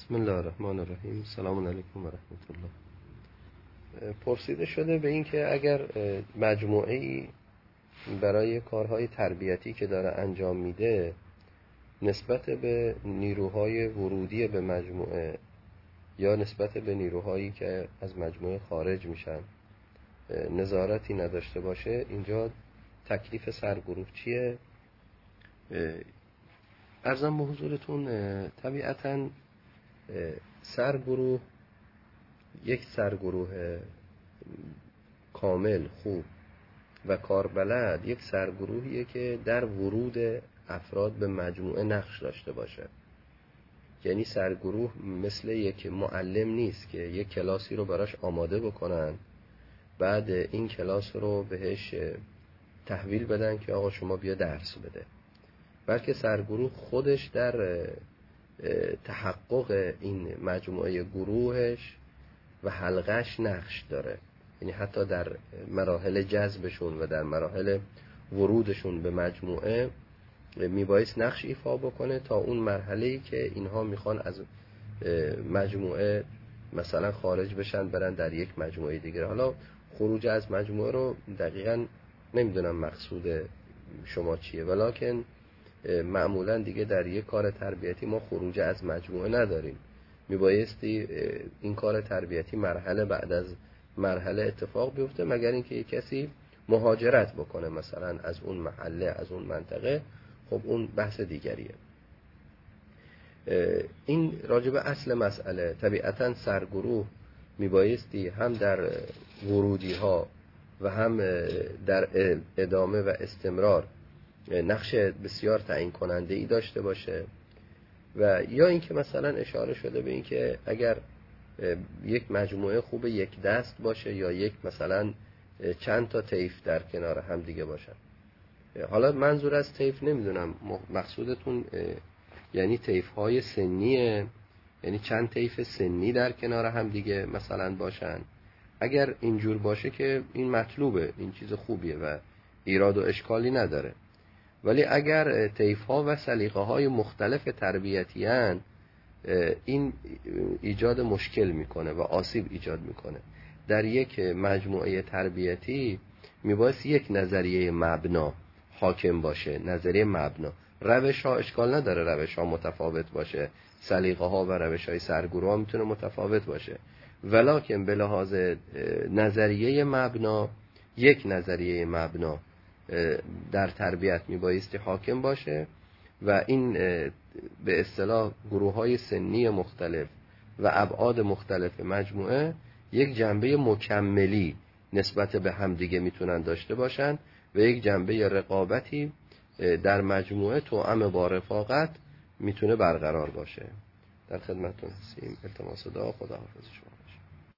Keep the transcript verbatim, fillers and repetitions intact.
بسم الله الرحمن الرحیم. سلام علیکم و رحمت الله. پرسیده شده به این که اگر مجموعه‌ای برای کارهای تربیتی که داره انجام میده نسبت به نیروهای ورودی به مجموعه یا نسبت به نیروهایی که از مجموعه خارج میشن نظارتی نداشته باشه، اینجا تکلیف سرگروه چیه؟ عرضم به حضورتون طبیعتاً سرگروه یک سرگروه کامل خوب و کاربلد یک سرگروهیه که در ورود افراد به مجموعه نقش داشته باشه. یعنی سرگروه مثل یک معلم نیست که یک کلاسی رو براش آماده بکنن بعد این کلاس رو بهش تحویل بدن که آقا شما بیا درس بده، بلکه سرگروه خودش در تحقق این مجموعه گروهش و حلقش نقش داره. یعنی حتی در مراحل جذبشون و در مراحل ورودشون به مجموعه میبایست نقش ایفا بکنه تا اون مرحله‌ای که اینها میخوان از مجموعه مثلا خارج بشن برن در یک مجموعه دیگه. حالا خروج از مجموعه رو دقیقاً نمیدونم مقصود شما چیه، ولکن معمولا دیگه در یک کار تربیتی ما خروج از مجموعه نداریم. میبایستی این کار تربیتی مرحله بعد از مرحله اتفاق بیفته، مگر اینکه یک کسی مهاجرت بکنه مثلا از اون محله از اون منطقه، خب اون بحث دیگریه. این راجب اصل مسئله. طبیعتا سرگروه میبایستی هم در ورودی ها و هم در ادامه و استمرار نقش بسیار تعیین کننده ای داشته باشه، و یا اینکه مثلا اشاره شده به این که اگر یک مجموعه خوب یک دست باشه یا یک مثلا چند تا طیف در کنار هم دیگه باشن. حالا منظور از طیف نمیدونم مقصودتون یعنی طیف های سنیه، یعنی چند طیف سنی در کنار هم دیگه مثلا باشن. اگر اینجور باشه که این مطلوبه، این چیز خوبیه و ایراد و اشکالی نداره. ولی اگر طیف‌ها و سلیقه‌های مختلف تربیتی هن، این ایجاد مشکل میکنه و آسیب ایجاد میکنه. در یک مجموعه تربیتی میبایست یک نظریه مبنا حاکم باشه، نظریه مبنا. روش ها اشکال نداره، روش ها متفاوت باشه، سلیقه ها و روش های سرگروه ها میتونه متفاوت باشه، ولکن به لحاظ نظریه مبنا یک نظریه مبنا در تربیت میبایستی حاکم باشه و این به اصطلاح گروه‌های سنی مختلف و ابعاد مختلف مجموعه یک جنبه مکملی نسبت به همدیگه میتونن داشته باشن و یک جنبه رقابتی در مجموعه توأم با رفاقت میتونه برقرار باشه. در خدمتتون هستیم. التماس دعا. خدا حافظ شما.